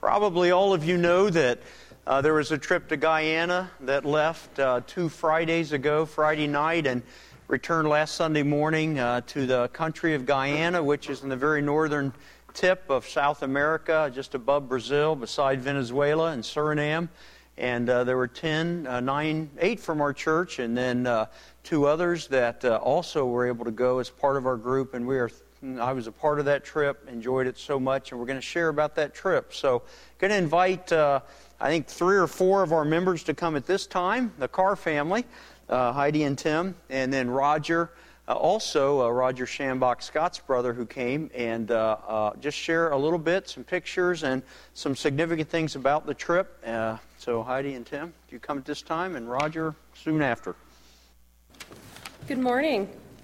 Probably all of you know that there was a trip to Guyana that left 2 Fridays ago, Friday night, and returned last Sunday morning to the country of Guyana, which is in the very northern tip of South America, just above Brazil, beside Venezuela and Suriname. And there were 8 from our church, and then 2 others that also were able to go as part of our group. And I was a part of that trip, enjoyed it so much, and we're going to share about that trip. So, going to invite, I think, 3 or 4 of our members to come at this time, the Carr family, Heidi and Tim, and then Roger, Roger Shambach, Scott's brother, who came, and just share a little bit, some pictures, and some significant things about the trip. So, Heidi and Tim, you come at this time, and Roger soon after. Good morning.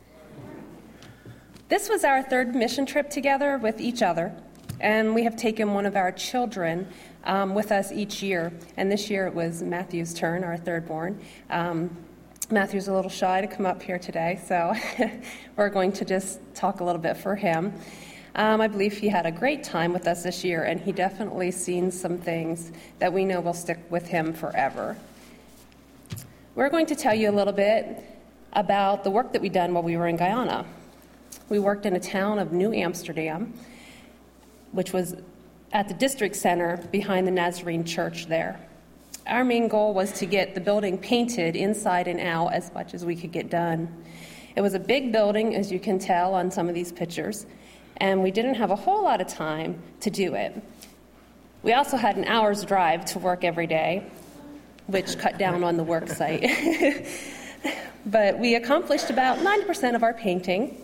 This was our 3rd mission trip together with each other, and we have taken one of our children with us each year. And this year it was Matthew's turn, our 3rd born. Matthew's a little shy to come up here today, so we're going to just talk a little bit for him. I believe he had a great time with us this year, and he definitely seen some things that we know will stick with him forever. We're going to tell you a little bit about the work that we done while we were in Guyana. We worked in a town of New Amsterdam, which was at the district center behind the Nazarene church there. Our main goal was to get the building painted inside and out as much as we could get done. It was a big building, as you can tell on some of these pictures, and we didn't have a whole lot of time to do it. We also had an hour's drive to work every day, which cut down on the work site. But we accomplished about 90% of our painting.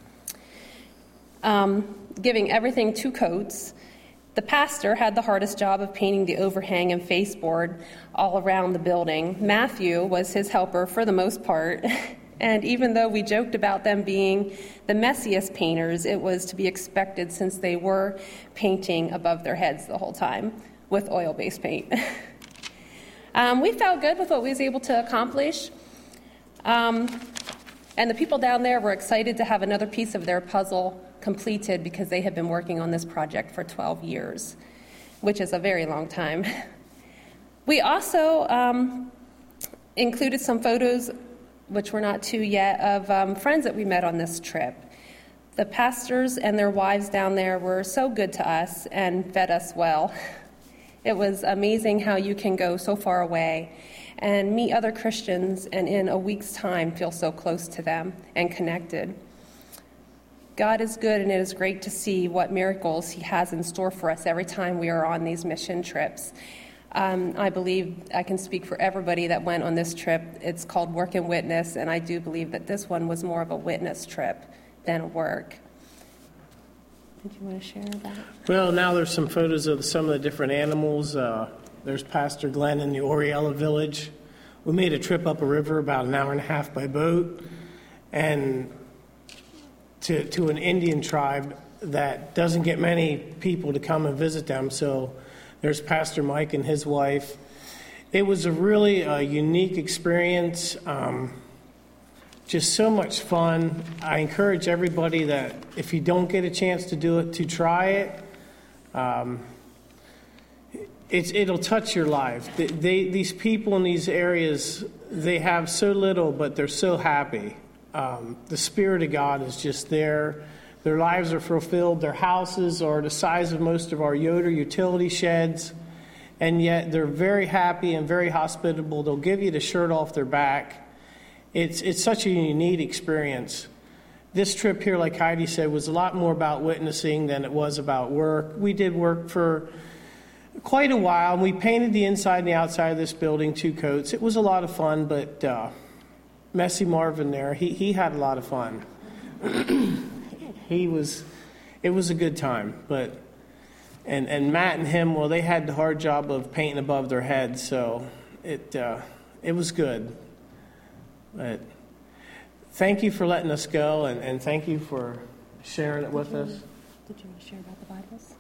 Giving everything 2 coats. The pastor had the hardest job of painting the overhang and faceboard all around the building. Matthew was his helper for the most part. And even though we joked about them being the messiest painters, it was to be expected since they were painting above their heads the whole time with oil-based paint. We felt good with what we was able to accomplish. And the people down there were excited to have another piece of their puzzle completed because they had been working on this project for 12 years, which is a very long time. We also included some photos, which we're not to yet, of friends that we met on this trip. The pastors and their wives down there were so good to us and fed us well. It was amazing how you can go so far away and meet other Christians and in a week's time feel so close to them and connected. God is good, and it is great to see what miracles he has in store for us every time we are on these mission trips. I believe I can speak for everybody that went on this trip. It's called Work and Witness, and I do believe that this one was more of a witness trip than a work. Did you want to share that? Well, now there's some photos of some of the different animals. There's Pastor Glenn in the Oriella village. We made a trip up a river about an hour and a half by boat, and to an Indian tribe that doesn't get many people to come and visit them. So there's Pastor Mike and his wife. It was a really unique experience, just so much fun. I encourage everybody that if you don't get a chance to do it, to try it. It'll touch your life. These people in these areas, they have so little, but they're so happy. The Spirit of God is just there. Their lives are fulfilled. Their houses are the size of most of our Yoder utility sheds, and yet they're very happy and very hospitable. They'll give you the shirt off their back. It's such a unique experience. This trip here, like Heidi said, was a lot more about witnessing than it was about work. We did work for quite a while, and we painted the inside and the outside of this building 2 coats. It was a lot of fun, but Messy Marvin there, he had a lot of fun. It was a good time, but and Matt and him, well, they had the hard job of painting above their heads, so it was good. But thank you for letting us go, and thank you for sharing it with us. Did you want to share about the Bibles?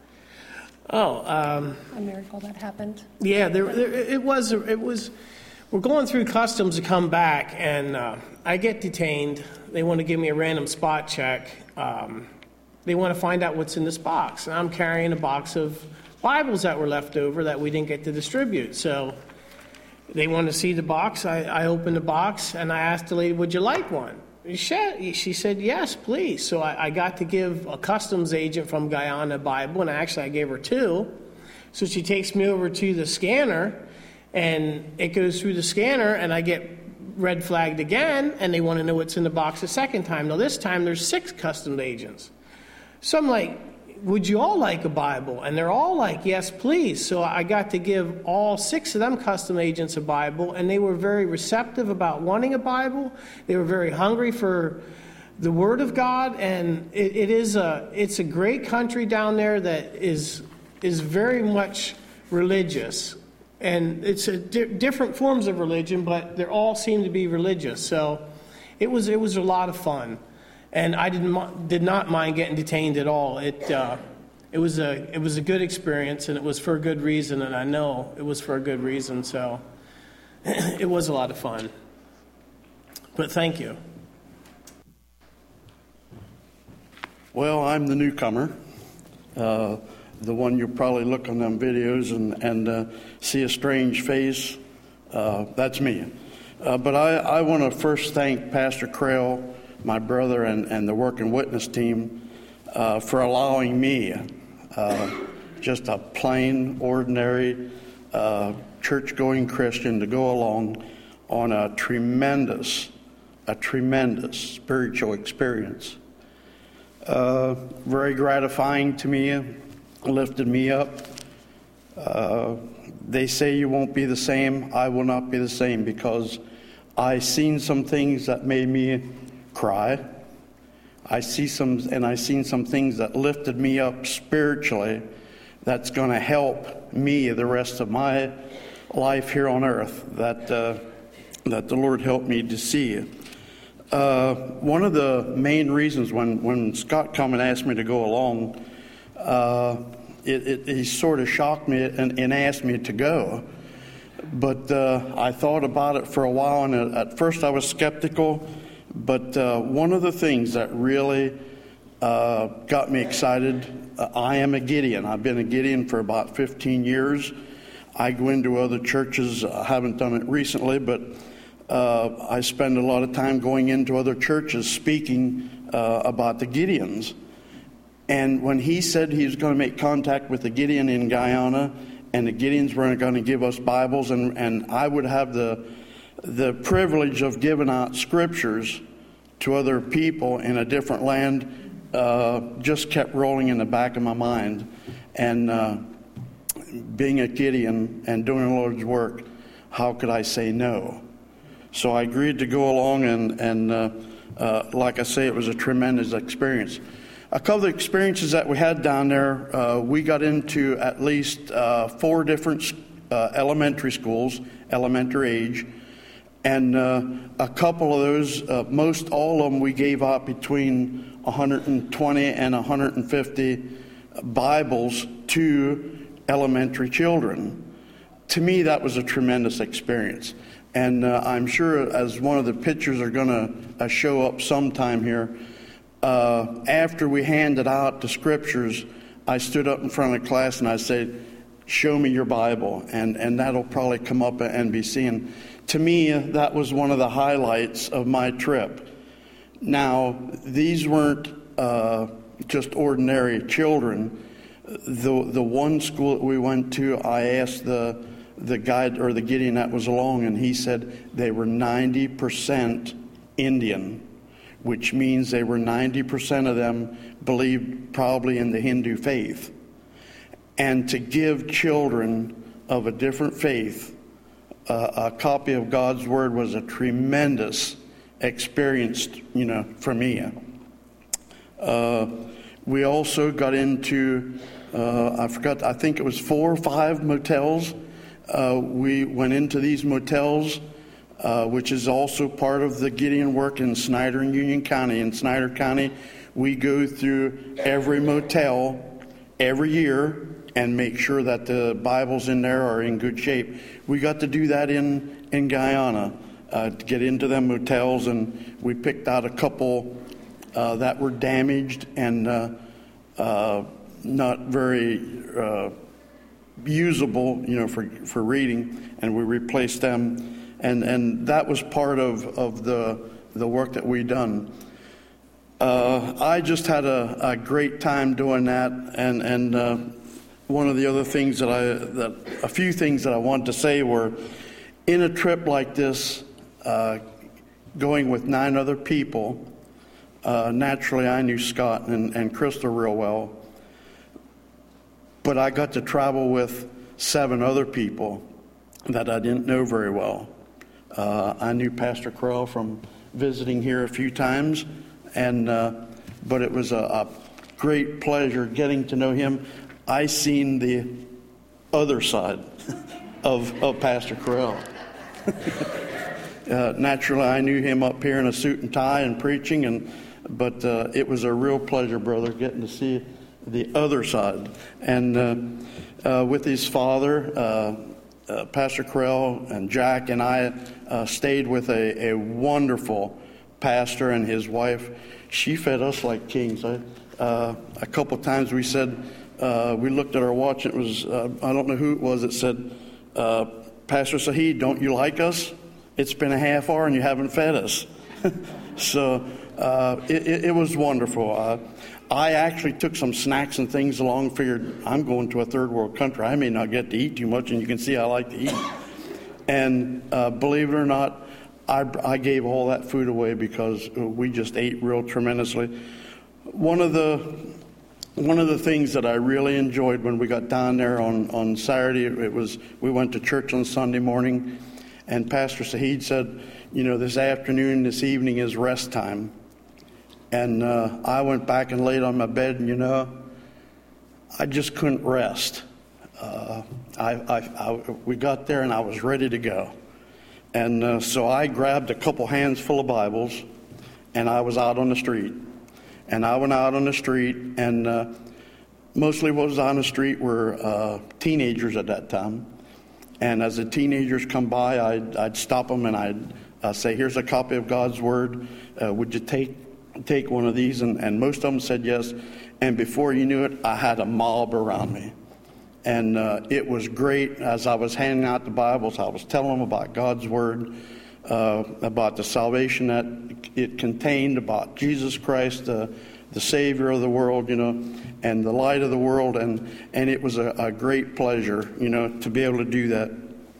A miracle that happened. Yeah, it was. We're going through customs to come back, and I get detained. They want to give me a random spot check. They want to find out what's in this box. And I'm carrying a box of Bibles that were left over that we didn't get to distribute. So they wanted to see the box. I opened the box, and I asked the lady, would you like one? She said, yes, please. So I got to give a customs agent from Guyana a Bible, and I gave her 2. So she takes me over to the scanner, and it goes through the scanner, and I get red flagged again, and they want to know what's in the box a second time. Now this time there's 6 customs agents. So I'm like, would you all like a Bible? And they're all like, yes, please. So I got to give all 6 of them custom agents a Bible, and they were very receptive about wanting a Bible. They were very hungry for the Word of God, and it's a great country down there that is very much religious. And it's different forms of religion, but they all seem to be religious. So it was a lot of fun. And I did not mind getting detained at all. It was a good experience, and it was for a good reason, and I know it was for a good reason. So it was a lot of fun. But thank you. Well, I'm the newcomer, the one you probably look on them videos and see a strange face. That's me. But I want to first thank Pastor Crail, my brother, and the Working Witness team for allowing me, just a plain, ordinary, church-going Christian, to go along on a tremendous spiritual experience. Very gratifying to me, lifted me up. They say you won't be the same. I will not be the same, because I seen some things that made me cry. I seen some things that lifted me up spiritually, that's going to help me the rest of my life here on earth, that the Lord helped me to see. One of the main reasons when Scott come and asked me to go along, he sort of shocked me and asked me to go. But I thought about it for a while, and at first I was skeptical. But one of the things that really got me excited, I am a Gideon. I've been a Gideon for about 15 years. I go into other churches. I haven't done it recently, but I spend a lot of time going into other churches speaking about the Gideons. And when he said he was going to make contact with the Gideon in Guyana, and the Gideons were going to give us Bibles, and I would have the privilege of giving out scriptures to other people in a different land, just kept rolling in the back of my mind. And being a Gideon and doing the Lord's work, how could I say no? So I agreed to go along, and like I say, it was a tremendous experience. A couple of experiences that we had down there, we got into at least 4 different elementary schools, elementary age, and a couple of those, most all of them, we gave out between 120 and 150 Bibles to elementary children. To me, that was a tremendous experience. And I'm sure, as one of the pictures are going to show up sometime here, after we handed out the scriptures, I stood up in front of the class and I said, show me your Bible, and that'll probably come up at NBC. And to me, that was one of the highlights of my trip. Now, these weren't just ordinary children. The one school that we went to, I asked the guide or the Gideon that was along, and he said they were 90% Indian, which means they were 90% of them believed probably in the Hindu faith. And to give children of a different faith a copy of God's Word was a tremendous experience, for me. We also got into, I think it was 4 or 5 motels. We went into these motels, which is also part of the Gideon work in Snyder and Union County. In Snyder County, we go through every motel every year and make sure that the Bibles in there are in good shape. We got to do that in Guyana, to get into them motels, and we picked out a couple that were damaged and not very usable, for reading, and we replaced them, and that was part of the work that we done. I just had a great time doing that, and one of the other things a few things that I wanted to say were, in a trip like this, going with 9 other people, naturally I knew Scott and Crystal real well, but I got to travel with 7 other people that I didn't know very well. I knew Pastor Crowell from visiting here a few times, but it was a great pleasure getting to know him. I seen the other side of Pastor Crowell. Naturally, I knew him up here in a suit and tie and preaching, but it was a real pleasure, brother, getting to see the other side. And with his father, Pastor Crowell and Jack and I stayed with a wonderful pastor and his wife. She fed us like kings. A couple times we said, we looked at our watch, it was, I don't know who it was that said, Pastor Saheed, don't you like us? It's been a half hour and you haven't fed us. So it was wonderful. I actually took some snacks and things along, figured I'm going to a third world country. I may not get to eat too much, and you can see I like to eat. And believe it or not, I gave all that food away because we just ate real tremendously. One of the things that I really enjoyed when we got down there on Saturday, we went to church on Sunday morning, and Pastor Saheed said, this afternoon, this evening is rest time. And I went back and laid on my bed, and I just couldn't rest. We got there, and I was ready to go. And so I grabbed a couple hands full of Bibles, and I was out on the street. And I went out on the street, and mostly what was on the street were teenagers at that time. And as the teenagers come by, I'd stop them, and I'd say, here's a copy of God's Word. Would you take one of these? And most of them said yes. And before you knew it, I had a mob around me. And it was great. As I was handing out the Bibles, I was telling them about God's Word, about the salvation that it contained, about Jesus Christ, the Savior of the world, and the light of the world. And it was a great pleasure, to be able to do that.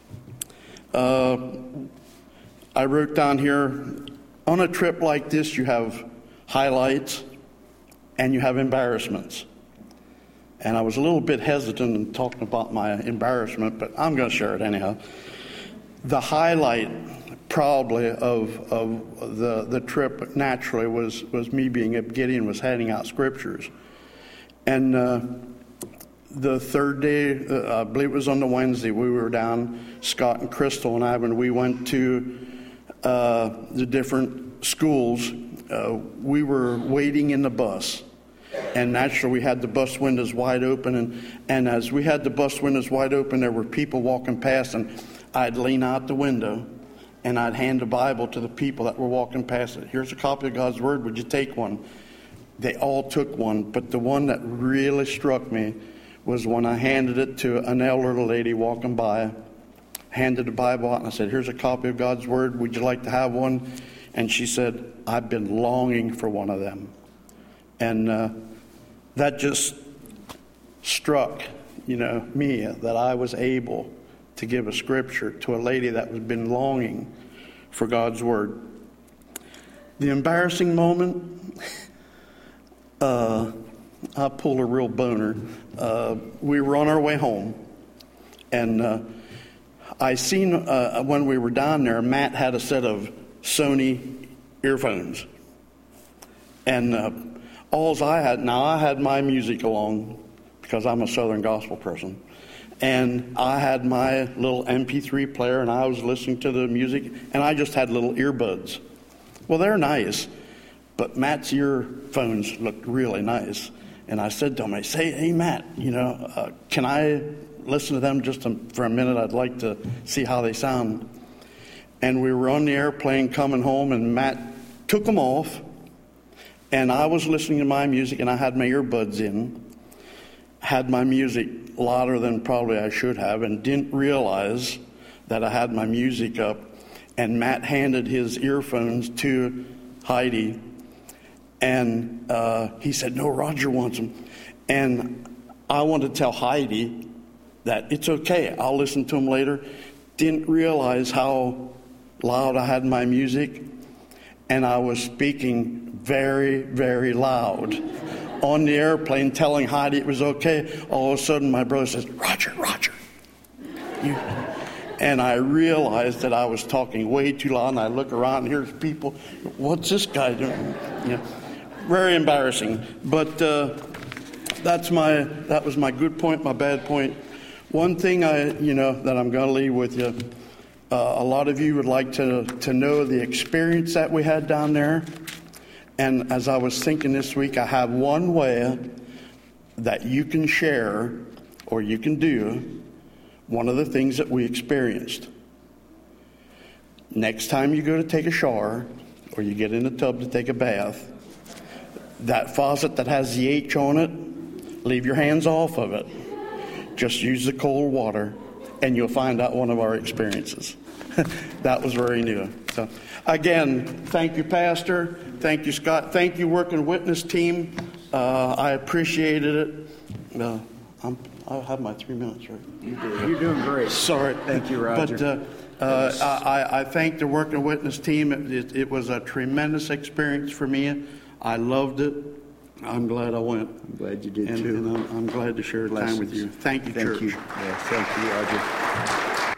I wrote down here, on a trip like this, you have highlights and you have embarrassments. And I was a little bit hesitant in talking about my embarrassment, but I'm going to share it anyhow. The highlight probably of the trip naturally was me being at Gideon, was handing out scriptures. And the third day, I believe it was on the Wednesday, we were down, Scott and Crystal and I, when we went to the different schools, we were waiting in the bus. And naturally, we had the bus windows wide open. And as we had the bus windows wide open, there were people walking past. And I'd lean out the window, and I'd hand a Bible to the people that were walking past it. Here's a copy of God's Word. Would you take one? They all took one. But the one that really struck me was when I handed it to an elderly lady walking by. Handed the Bible out, and I said, here's a copy of God's Word. Would you like to have one? And she said, I've been longing for one of them. And that just struck, me, that I was able to give a scripture to a lady that had been longing for God's Word. The embarrassing moment, I pulled a real boner. We were on our way home, and I seen when we were down there, Matt had a set of Sony earphones, and I had my music along because I'm a Southern gospel person. And I had my little MP3 player, and I was listening to the music, and I just had little earbuds. Well, they're nice, but Matt's earphones looked really nice. And I said to him, hey, Matt, can I listen to them just for a minute? I'd like to see how they sound. And we were on the airplane coming home, and Matt took them off. And I was listening to my music, and I had my earbuds in, had my music louder than probably I should have, and didn't realize that I had my music up. And Matt handed his earphones to Heidi, and he said, "No, Roger wants them." And I wanted to tell Heidi that it's okay, I'll listen to them later. Didn't realize how loud I had my music, and I was speaking very, very loud on the airplane, telling Heidi it was okay. All of a sudden, my brother says, "Roger, you." And I realized that I was talking way too loud, and I look around and here's people. What's this guy doing? Very embarrassing. But that was my good point, my bad point. One thing that I'm going to leave with you. A lot of you would like to know the experience that we had down there. And as I was thinking this week, I have one way that you can share or you can do one of the things that we experienced. Next time you go to take a shower or you get in a tub to take a bath, that faucet that has the H on it, leave your hands off of it. Just use the cold water, and you'll find out one of our experiences. That was very new. So, again, thank you, Pastor. Thank you, Scott. Thank you, Working Witness team. I appreciated it. I'll have my 3 minutes, right? You did. You're doing great. Sorry. Thank you, Roger. But I thank the Working Witness team. It was a tremendous experience for me. I loved it. I'm glad I went. I'm glad you did, too. And I'm glad to share time with you. Thank you, Church. Thank you. Yeah, thank you, Roger.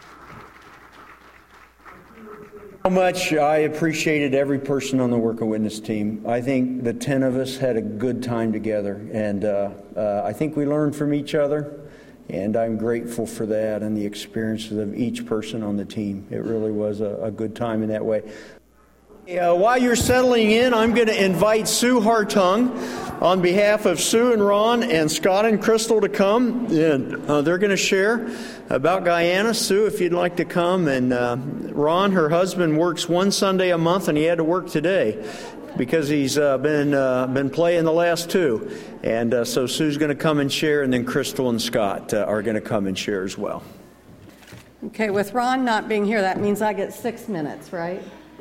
So much. I appreciated every person on the Working Witness team. I think the 10 of us had a good time together, and I think we learned from each other, and I'm grateful for that and the experiences of each person on the team. It really was a good time in that way. While you're settling in, I'm going to invite Sue Hartung on behalf of Sue and Ron and Scott and Crystal to come, and they're going to share about Guyana. Sue, if you'd like to come, and Ron, her husband, works one Sunday a month, and he had to work today because he's been playing the last two, and so Sue's going to come and share, and then Crystal and Scott are going to come and share as well. Okay, with Ron not being here, that means I get 6 minutes, right?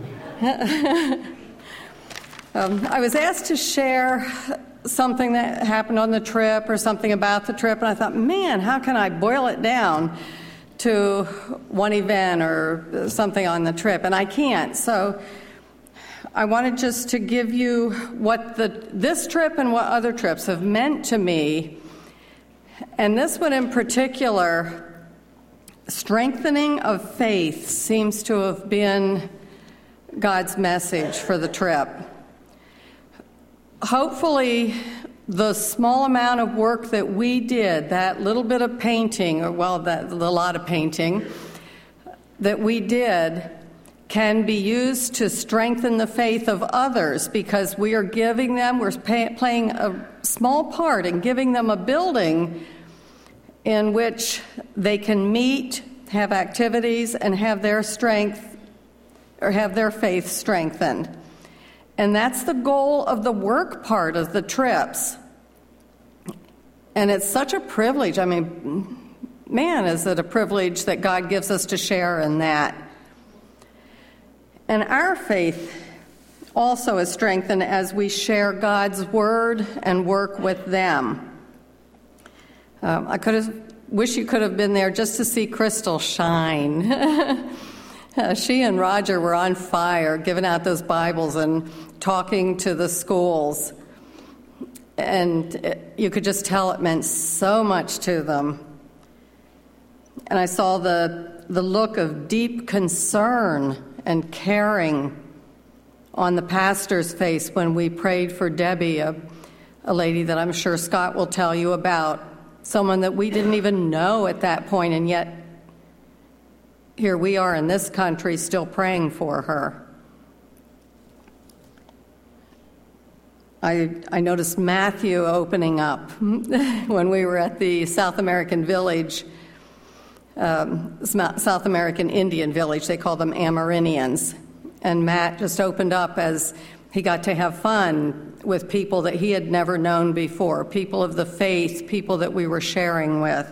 I was asked to share something that happened on the trip or something about the trip, and I thought, man, how can I boil it down to one event or something on the trip? And I can't. So I wanted just to give you what this trip and what other trips have meant to me. And this one in particular, strengthening of faith seems to have been God's message for the trip. Hopefully, the small amount of work that we did, that little bit of painting, or the lot of painting that we did, can be used to strengthen the faith of others, because we're playing a small part in giving them a building in which they can meet, have activities, and have their strength or have their faith strengthened. And that's the goal of the work part of the trips. And it's such a privilege. I mean, man, is it a privilege that God gives us to share in that. And our faith also is strengthened as we share God's word and work with them. I wish you could have been there just to see Crystal shine. She and Roger were on fire, giving out those Bibles and talking to the schools. And you could just tell it meant so much to them. And I saw the look of deep concern and caring on the pastor's face when we prayed for Debbie, a lady that I'm sure Scott will tell you about, someone that we didn't even know at that point, and yet here we are in this country still praying for her. I noticed Matthew opening up when we were at the South American village, South American Indian village. They call them Amerindians. And Matt just opened up as He got to have fun with people that he had never known before, people of the faith, people that we were sharing with.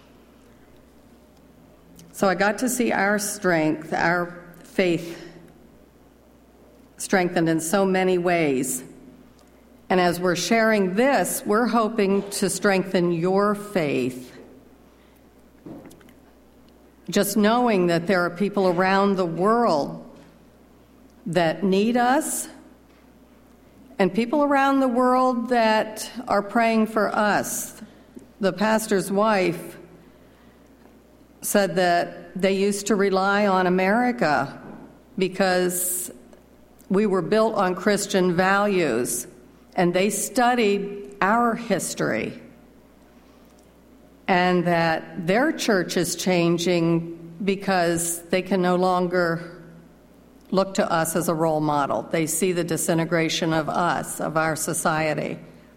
So I got to see our strength, our faith strengthened in so many ways. And as we're sharing this, we're hoping to strengthen your faith. Just knowing that there are people around the world that need us, and people around the world that are praying for us. The pastor's wife said that they used to rely on America because we were built on Christian values, and they studied our history, and that their church is changing because they can no longer look to us as a role model. They see the disintegration of us, of our society.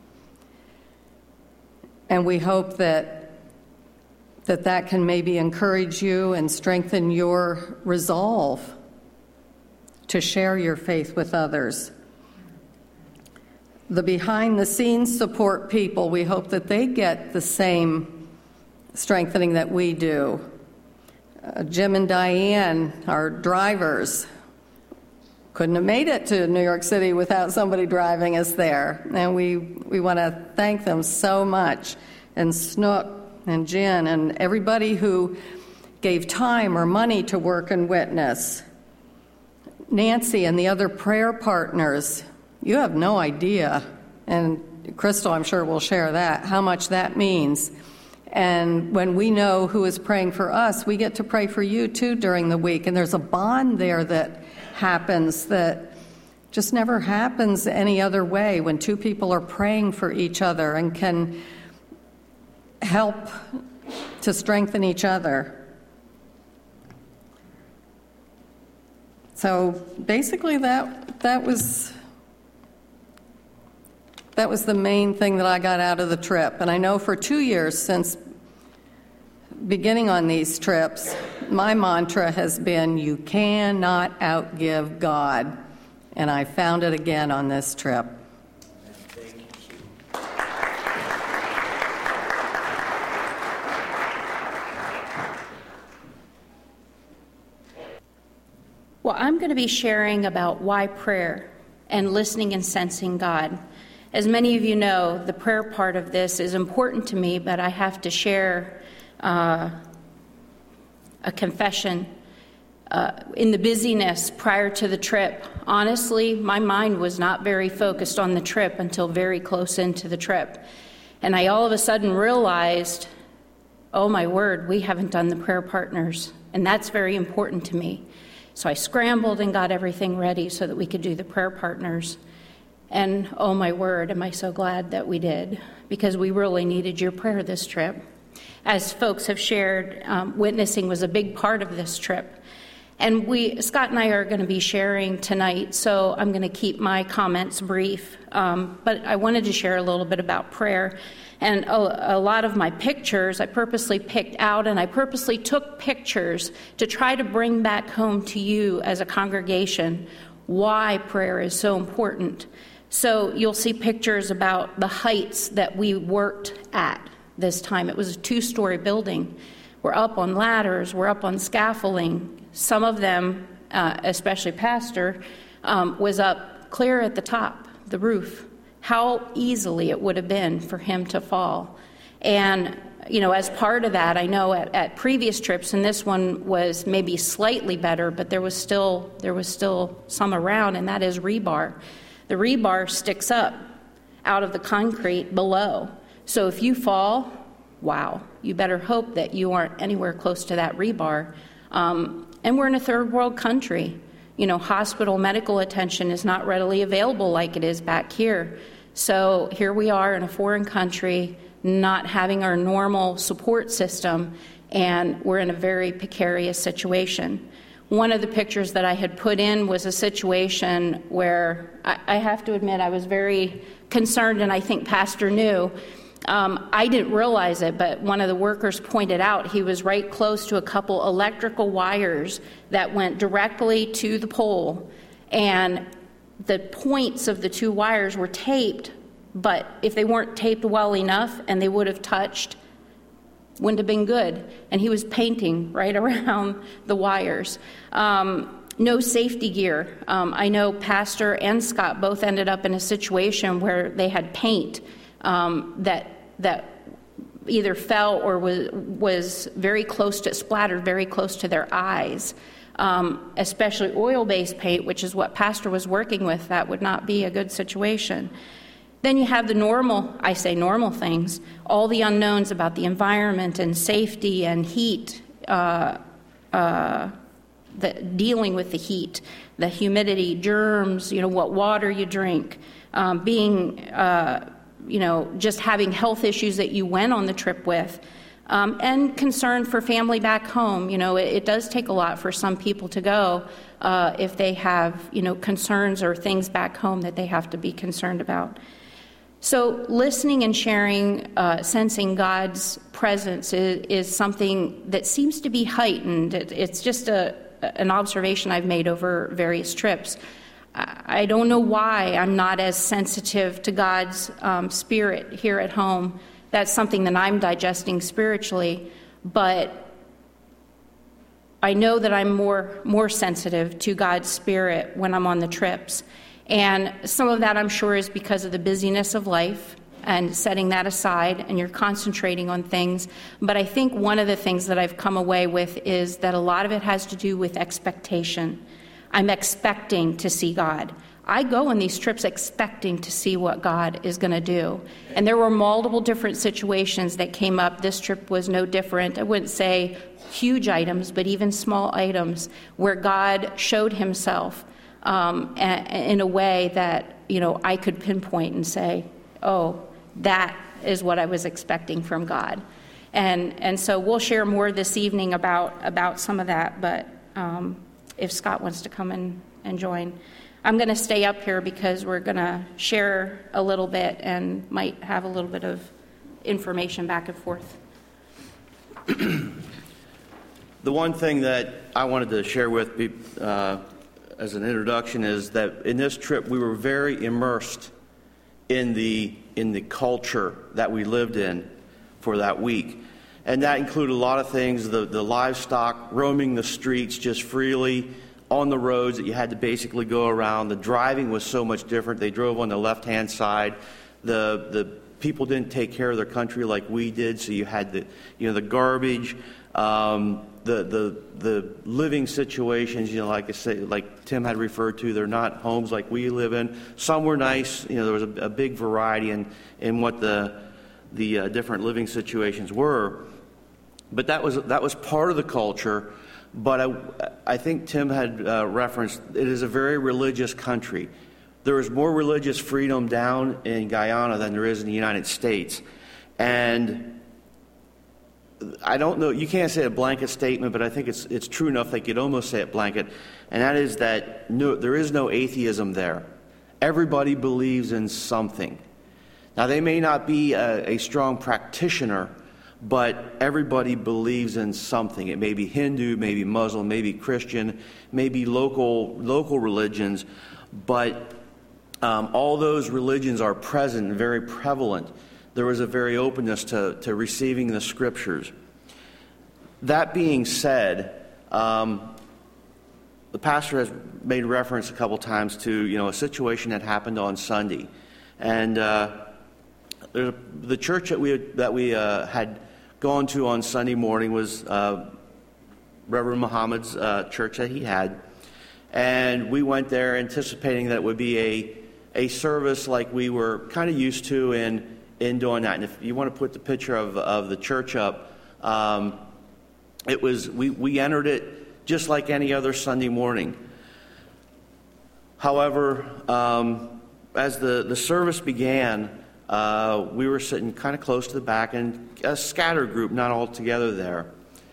And we hope that can maybe encourage you and strengthen your resolve to share your faith with others. The behind-the-scenes support people, we hope that they get the same strengthening that we do. Jim and Diane, our drivers, couldn't have made it to New York City without somebody driving us there. And we want to thank them so much. And Snook and Jen and everybody who gave time or money to work and witness. Nancy and the other prayer partners, you have no idea. And Crystal, I'm sure, will share that, how much that means. And when we know who is praying for us, we get to pray for you too during the week. And there's a bond there that happens that just never happens any other way, when two people are praying for each other and can help to strengthen each other. So basically that was the main thing that I got out of the trip. And I know for 2 years since beginning on these trips, my mantra has been, you cannot outgive God. And I found it again on this trip. Well, I'm going to be sharing about why prayer and listening and sensing God. As many of you know, the prayer part of this is important to me, but I have to share a confession. In the busyness prior to the trip, honestly, my mind was not very focused on the trip until very close into the trip. And I all of a sudden realized, oh my word, we haven't done the prayer partners. And that's very important to me. So I scrambled and got everything ready so that we could do the prayer partners. And oh my word, am I so glad that we did, because we really needed your prayer this trip. As folks have shared, witnessing was a big part of this trip. And Scott and I are going to be sharing tonight, so I'm going to keep my comments brief. But I wanted to share a little bit about prayer. And a lot of my pictures I purposely picked out, and I purposely took pictures to try to bring back home to you as a congregation why prayer is so important. So you'll see pictures about the heights that we worked at this time. It was a 2-story building. We're up on ladders, we're up on scaffolding. Some of them, especially Pastor, was up clear at the top, the roof. How easily it would have been for him to fall. And, you know, as part of that, I know at previous trips, and this one was maybe slightly better, but there was still some around, and that is rebar. The rebar sticks up out of the concrete below. So if you fall, wow, you better hope that you aren't anywhere close to that rebar. And we're in a third world country. You know, hospital medical attention is not readily available like it is back here. So here we are in a foreign country, not having our normal support system, and we're in a very precarious situation. One of the pictures that I had put in was a situation where I have to admit I was very concerned, and I think Pastor knew. I didn't realize it, but one of the workers pointed out he was right close to a couple electrical wires that went directly to the pole, and the points of the two wires were taped, but if they weren't taped well enough and they would have touched, wouldn't have been good. And he was painting right around the wires. No safety gear. I know Pastor and Scott both ended up in a situation where they had paint that either fell or was very close to, splattered very close to their eyes. Especially oil-based paint, which is what Pastor was working with. That would not be a good situation. Then you have the normal things, all the unknowns about the environment and safety and heat, dealing with the heat, the humidity, germs, what water you drink, just having health issues that you went on the trip with, and concern for family back home. It does take a lot for some people to go if they have, concerns or things back home that they have to be concerned about. So listening and sharing, sensing God's presence is something that seems to be heightened. It's just an observation I've made over various trips. I don't know why I'm not as sensitive to God's spirit here at home. That's something that I'm digesting spiritually, but I know that I'm more sensitive to God's spirit when I'm on the trips. And some of that, I'm sure, is because of the busyness of life and setting that aside, and you're concentrating on things. But I think one of the things that I've come away with is that a lot of it has to do with expectation. I'm expecting to see God. I go on these trips expecting to see what God is going to do. And there were multiple different situations that came up. This trip was no different. I wouldn't say huge items, but even small items where God showed himself in a way that, I could pinpoint and say, oh, that is what I was expecting from God. And so we'll share more this evening about some of that, but if Scott wants to come and join. I'm going to stay up here because we're going to share a little bit and might have a little bit of information back and forth. The one thing that I wanted to share with as an introduction is that in this trip we were very immersed in the culture that we lived in for that week. And that included a lot of things, the livestock roaming the streets just freely on the roads that you had to basically go around. The driving was so much different. They drove on the left-hand side. The people didn't take care of their country like we did, so you had the garbage, the living situations, like I say, like Tim had referred to. They're not homes like we live in. Some were nice. There was a big variety in what the different living situations were. But that was part of the culture. But I think Tim had referenced it is a very religious country. There is more religious freedom down in Guyana than there is in the United States. And I don't know, you can't say a blanket statement, but I think it's true enough that you'd almost say it blanket. And that is that there is no atheism there. Everybody believes in something. Now, they may not be a strong practitioner, but everybody believes in something. It may be Hindu, maybe Muslim, maybe Christian, maybe local religions, but all those religions are present and very prevalent. There was a very openness to receiving the scriptures. That being said, the pastor has made reference a couple times to a situation that happened on Sunday, and the church that we had gone to on Sunday morning was Reverend Muhammad's church that he had, and we went there anticipating that it would be a service like we were kind of used to in doing that. And if you want to put the picture of the church up, it was we entered it just like any other Sunday morning. However, as the service began, we were sitting kind of close to the back, and a scattered group, not all together there.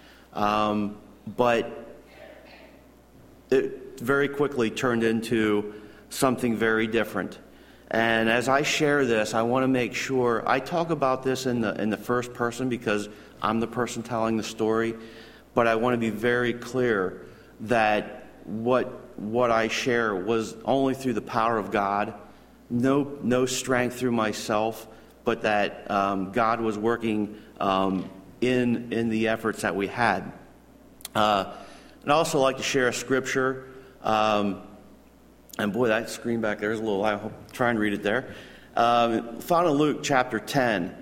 But it very quickly turned into something very different. And as I share this, I want to make sure I talk about this in the first person because I'm the person telling the story. But I want to be very clear that what I share was only through the power of God, no strength through myself, but that God was working in the efforts that we had. And I also like to share a scripture. And boy, that screen back there is a little, I'll try and read it there. Found in Luke chapter 10.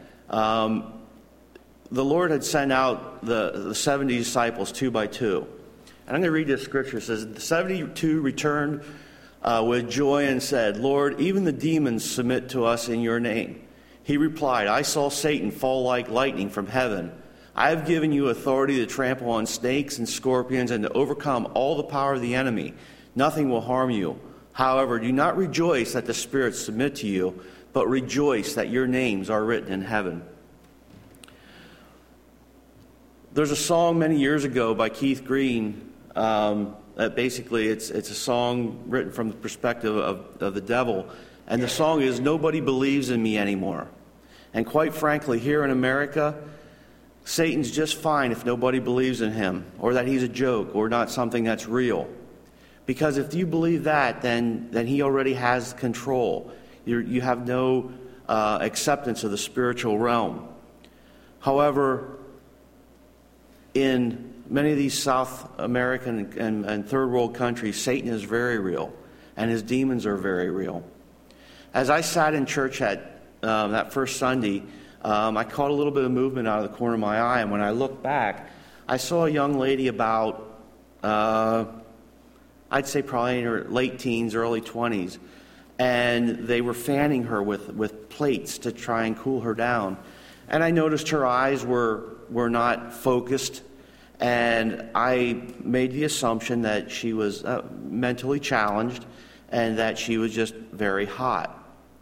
The Lord had sent out the 70 disciples 2 by 2. And I'm going to read this scripture. It says, the 72 returned with joy and said, Lord, even the demons submit to us in your name. He replied, I saw Satan fall like lightning from heaven. I have given you authority to trample on snakes and scorpions and to overcome all the power of the enemy. Nothing will harm you. However, do not rejoice that the spirits submit to you, but rejoice that your names are written in heaven. There's a song many years ago by Keith Green that basically it's a song written from the perspective of the devil. And the song is, Nobody Believes in Me Anymore. And quite frankly, here in America, Satan's just fine if nobody believes in him, or that he's a joke, or not something that's real. Because if you believe that, then he already has control. You have no acceptance of the spiritual realm. However, in many of these South American and third world countries, Satan is very real, and his demons are very real. As I sat in church at that first Sunday, I caught a little bit of movement out of the corner of my eye, and when I looked back, I saw a young lady about, I'd say probably in her late teens, early 20s, and they were fanning her with plates to try and cool her down. And I noticed her eyes were not focused, and I made the assumption that she was mentally challenged and that she was just very hot.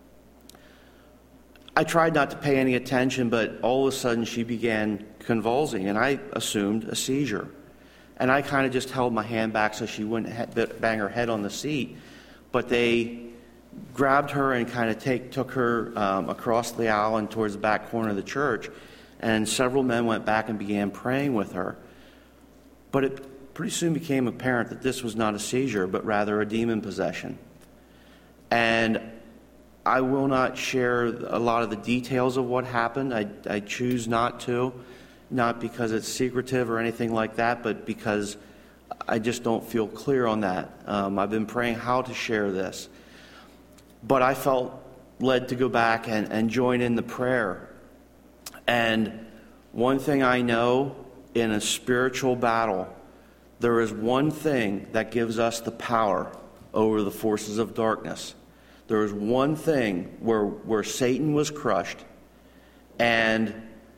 I tried not to pay any attention, but all of a sudden she began convulsing, and I assumed a seizure. And I kind of just held my hand back so she wouldn't bang her head on the seat. But they grabbed her and kind of took her across the aisle and towards the back corner of the church. And several men went back and began praying with her. But it pretty soon became apparent that this was not a seizure, but rather a demon possession. And I will not share a lot of the details of what happened. I choose not to. Not because it's secretive or anything like that, but because I just don't feel clear on that. I've been praying how to share this. But I felt led to go back and join in the prayer. And one thing I know, in a spiritual battle, there is one thing that gives us the power over the forces of darkness. There is one thing where Satan was crushed, and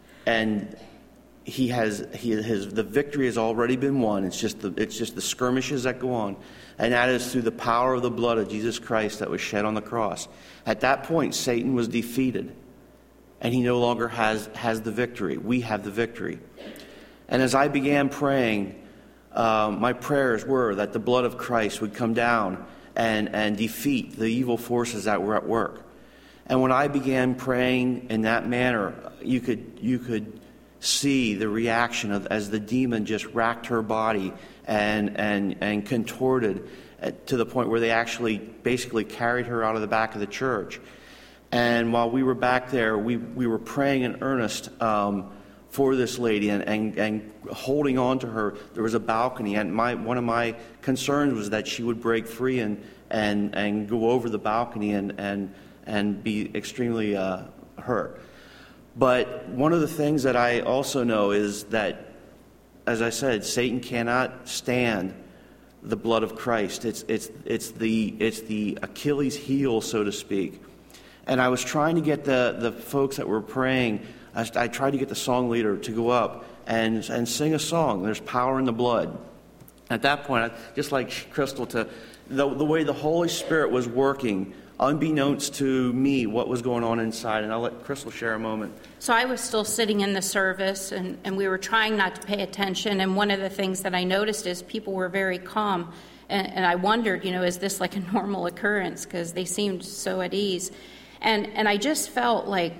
the victory has already been won. It's just the skirmishes that go on, and that is through the power of the blood of Jesus Christ that was shed on the cross. At that point, Satan was defeated, and he no longer has the victory. We have the victory. And as I began praying, my prayers were that the blood of Christ would come down and defeat the evil forces that were at work. And when I began praying in that manner, you could see the reaction as the demon just racked her body and contorted to the point where they actually basically carried her out of the back of the church. And while we were back there, we were praying in earnest for this lady and holding on to her. There was a balcony, and one of my concerns was that she would break free and go over the balcony and be extremely hurt. But one of the things that I also know is that, as I said, Satan cannot stand the blood of Christ. It's the Achilles heel, so to speak. And I was trying to get the folks that were praying. I tried to get the song leader to go up and sing a song. There's power in the blood. At that point, just like Crystal, the way the Holy Spirit was working, unbeknownst to me, what was going on inside. And I'll let Crystal share a moment. So I was still sitting in the service, and we were trying not to pay attention. And one of the things that I noticed is people were very calm. And I wondered, is this like a normal occurrence? Because they seemed so at ease. And I just felt like,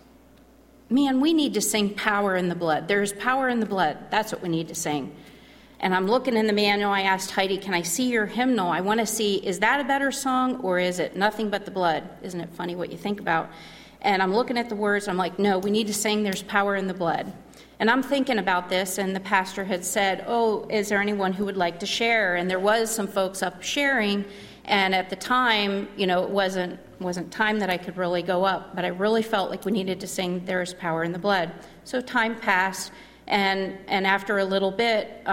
man, we need to sing power in the blood. There's power in the blood. That's what we need to sing. And I'm looking in the manual. I asked Heidi, can I see your hymnal? I want to see, is that a better song or is it Nothing But the Blood? Isn't it funny what you think about? And I'm looking at the words. I'm like, no, we need to sing There's Power in the Blood. And I'm thinking about this, and the pastor had said, oh, is there anyone who would like to share? And there was some folks up sharing, and at the time, it wasn't time that I could really go up, but I really felt like we needed to sing There is Power in the Blood. So time passed, and after a little bit,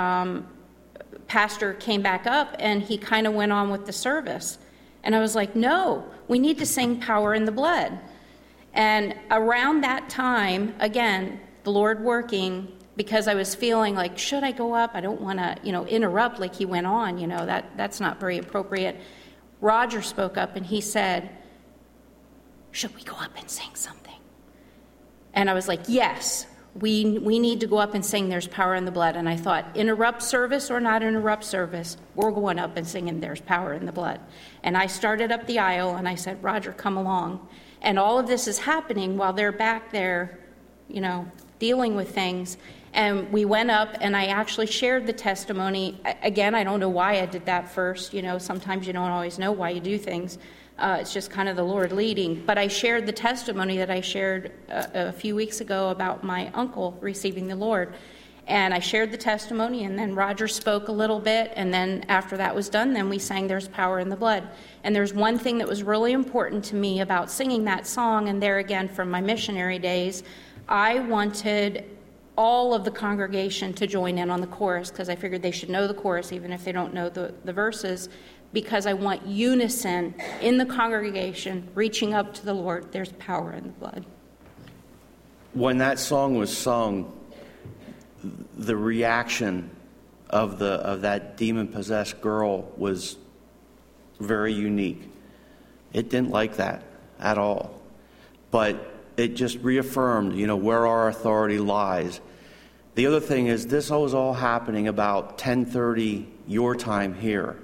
pastor came back up, and he kind of went on with the service. And I was like, no, we need to sing Power in the Blood. And around that time, again, the Lord working, because I was feeling like, should I go up? I don't want to, interrupt like he went on. That's not very appropriate. Roger spoke up and he said, should we go up and sing something? And I was like, yes, we need to go up and sing There's Power in the Blood. And I thought, interrupt service or not interrupt service, we're going up and singing There's Power in the Blood. And I started up the aisle and I said, Roger, come along. And all of this is happening while they're back there, dealing with things. And we went up and I actually shared the testimony. Again, I don't know why I did that first. Sometimes you don't always know why you do things. It's just kind of the Lord leading. But I shared the testimony that I shared a few weeks ago about my uncle receiving the Lord. And I shared the testimony, and then Roger spoke a little bit, and then after that was done, then we sang There's Power in the Blood. And there's one thing that was really important to me about singing that song, and there again from my missionary days, I wanted all of the congregation to join in on the chorus, because I figured they should know the chorus even if they don't know the verses, because I want unison in the congregation reaching up to the Lord. There's power in the blood. When that song was sung, the reaction of that demon-possessed girl was very unique. It didn't like that at all. But it just reaffirmed, where our authority lies. The other thing is, this was all happening about 10:30 your time here.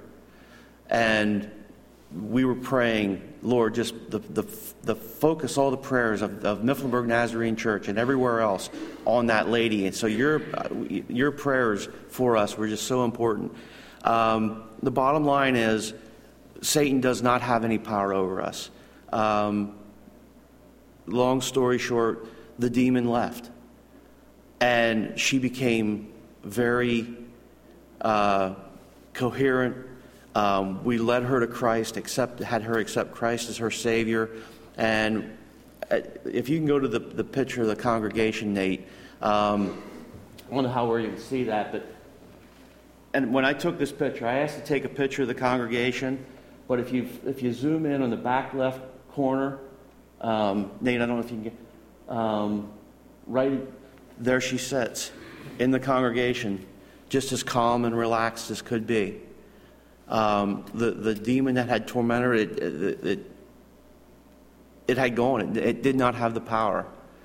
And we were praying, Lord, just the focus, all the prayers of Mifflinburg Nazarene Church and everywhere else on that lady. And so your prayers for us were just so important. The bottom line is, Satan does not have any power over us. Long story short, the demon left. And she became very coherent. We led her to Christ, had her accept Christ as her Savior. And if you can go to the picture of the congregation, Nate, I don't know how well you can see that, and when I took this picture, I asked to take a picture of the congregation, but if you zoom in on the back left corner, Nate, I don't know if you can get, right there she sits in the congregation, just as calm and relaxed as could be. The demon that had tormented her, it had gone. It did not have the power.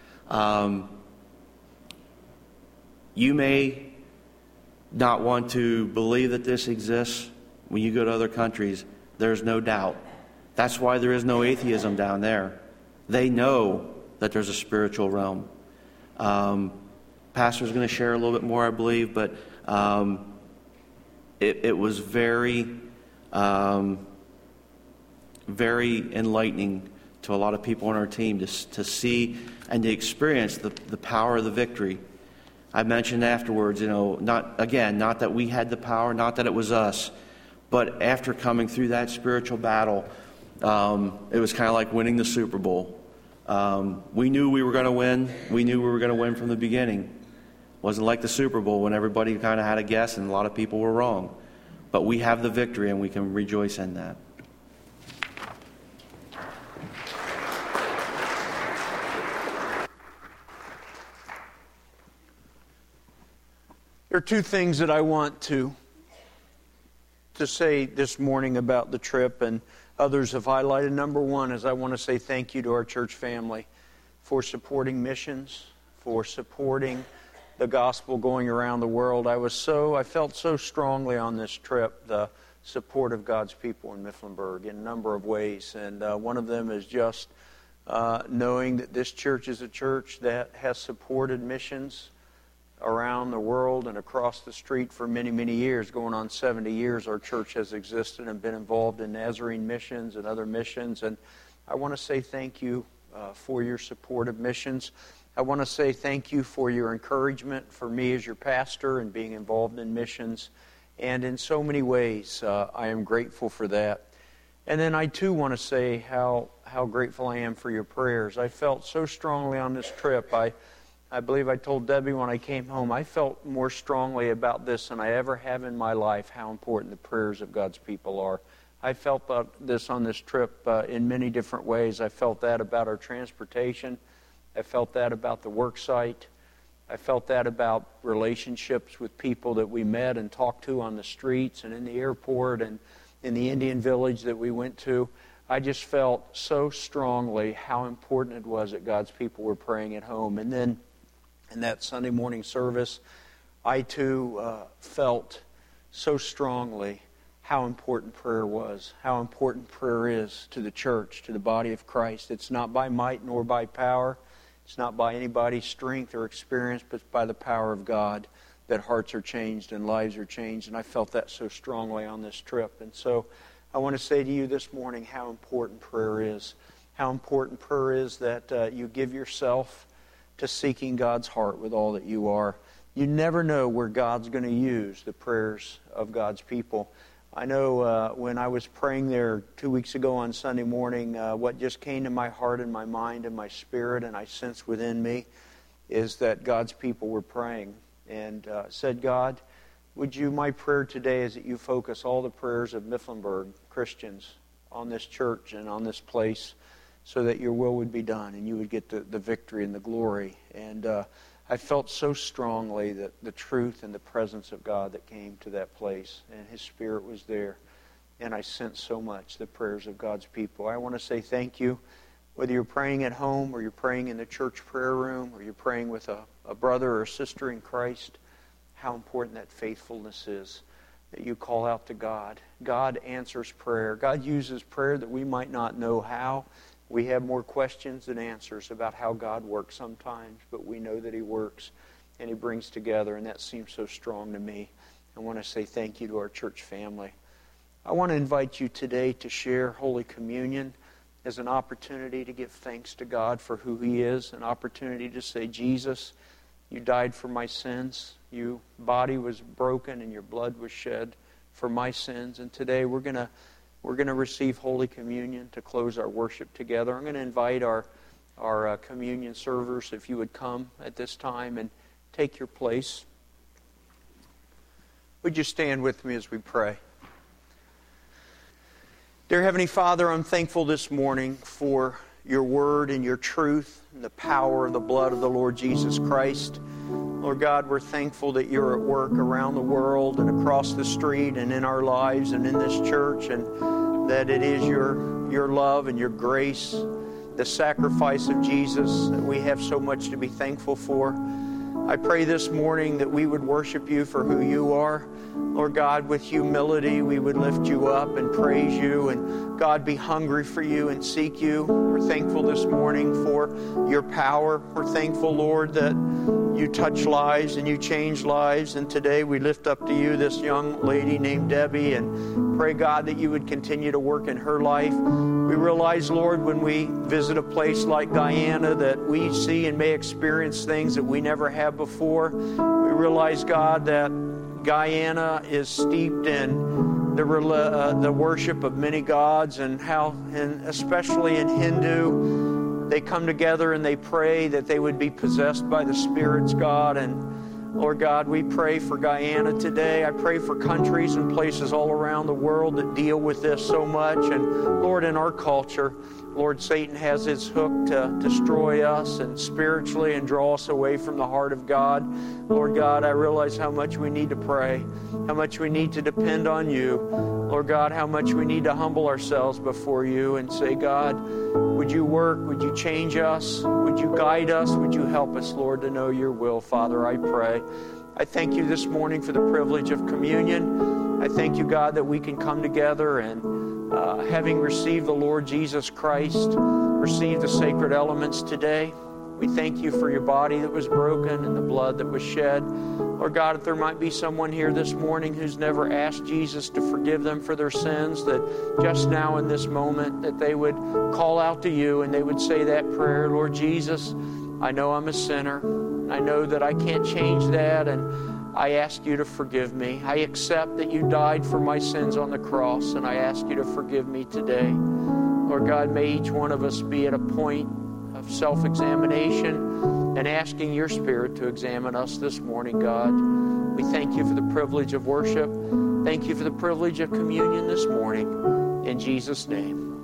You may not want to believe that this exists. When you go to other countries, there's no doubt. That's why there is no atheism down there. They know that there's a spiritual realm. Pastor's going to share a little bit more, I believe, but it was very, very enlightening to a lot of people on our team to see and to experience the power of the victory. I mentioned afterwards, not that we had the power, not that it was us, but after coming through that spiritual battle, it was kind of like winning the Super Bowl. We knew we were going to win. We knew we were going to win from the beginning. It wasn't like the Super Bowl when everybody kind of had a guess and a lot of people were wrong. But we have the victory and we can rejoice in that. There are two things that I want to say this morning about the trip, and others have highlighted. Number one is I want to say thank you to our church family for supporting missions, for supporting the gospel going around the world. I felt so strongly on this trip the support of God's people in Mifflinburg in a number of ways, and one of them is just knowing that this church is a church that has supported missions around the world and across the street for many, many years. Going on 70 years, our church has existed and been involved in Nazarene missions and other missions. And I want to say thank you for your support of missions. I want to say thank you for your encouragement for me as your pastor and being involved in missions. And in so many ways, I am grateful for that. And then I too want to say how grateful I am for your prayers. I felt so strongly on this trip. I believe I told Debbie when I came home, I felt more strongly about this than I ever have in my life, how important the prayers of God's people are. I felt this on this trip in many different ways. I felt that about our transportation. I felt that about the work site. I felt that about relationships with people that we met and talked to on the streets and in the airport and in the Indian village that we went to. I just felt so strongly how important it was that God's people were praying at home. And then in that Sunday morning service, I too felt so strongly how important prayer was, how important prayer is to the church, to the body of Christ. It's not by might nor by power. It's not by anybody's strength or experience, but by the power of God that hearts are changed and lives are changed. And I felt that so strongly on this trip. And so I want to say to you this morning how important prayer is. How important prayer is that you give yourself to seeking God's heart with all that you are. You never know where God's going to use the prayers of God's people. I know when I was praying there 2 weeks ago on Sunday morning, what just came to my heart and my mind and my spirit and I sensed within me is that God's people were praying and said, God, would you, my prayer today is that you focus all the prayers of Mifflinburg Christians on this church and on this place so that your will would be done and you would get the victory and the glory. And I felt so strongly that the truth and the presence of God that came to that place, and His Spirit was there, and I sensed so much the prayers of God's people. I want to say thank you, whether you're praying at home or you're praying in the church prayer room or you're praying with a brother or a sister in Christ, how important that faithfulness is, that you call out to God. God answers prayer. God uses prayer that we might not know how. We have more questions than answers about how God works sometimes, but we know that He works and He brings together, and that seems so strong to me. I want to say thank you to our church family. I want to invite you today to share Holy Communion as an opportunity to give thanks to God for who He is, an opportunity to say, Jesus, you died for my sins. Your body was broken and your blood was shed for my sins, and today we're going to receive Holy Communion to close our worship together. I'm going to invite our communion servers, if you would come at this time and take your place. Would you stand with me as we pray? Dear Heavenly Father, I'm thankful this morning for your word and your truth and the power of the blood of the Lord Jesus Christ. Lord God, we're thankful that you're at work around the world and across the street and in our lives and in this church, and that it is your love and your grace, the sacrifice of Jesus, that we have so much to be thankful for. I pray this morning that we would worship you for who you are. Lord God, with humility, we would lift you up and praise you, and God, be hungry for you and seek you. We're thankful this morning for your power. We're thankful, Lord, that you touch lives and you change lives, and today we lift up to you this young lady named Debbie and pray, God, that you would continue to work in her life. We realize, Lord, when we visit a place like Guyana, that we see and may experience things that we never have before. We realize, God, that Guyana is steeped in the worship of many gods, and especially in Hindu, they come together and they pray that they would be possessed by the spirits, God. And Lord God, we pray for Guyana today. I pray for countries and places all around the world that deal with this so much. And Lord, in our culture, Lord, Satan has his hook to destroy us and spiritually and draw us away from the heart of God. Lord God, I realize how much we need to pray, how much we need to depend on you. Lord God, how much we need to humble ourselves before you and say, God, would you work? Would you change us? Would you guide us? Would you help us, Lord, to know your will? Father, I pray. I thank you this morning for the privilege of communion. I thank you, God, that we can come together and having received the Lord Jesus Christ, receive the sacred elements today. We thank you for your body that was broken and the blood that was shed. Lord God, if there might be someone here this morning who's never asked Jesus to forgive them for their sins, that just now in this moment that they would call out to you and they would say that prayer, Lord Jesus, I know I'm a sinner. I know that I can't change that, and I ask you to forgive me. I accept that you died for my sins on the cross, and I ask you to forgive me today. Lord God, may each one of us be at a point of self-examination and asking your Spirit to examine us this morning, God. We thank you for the privilege of worship. Thank you for the privilege of communion this morning. In Jesus' name.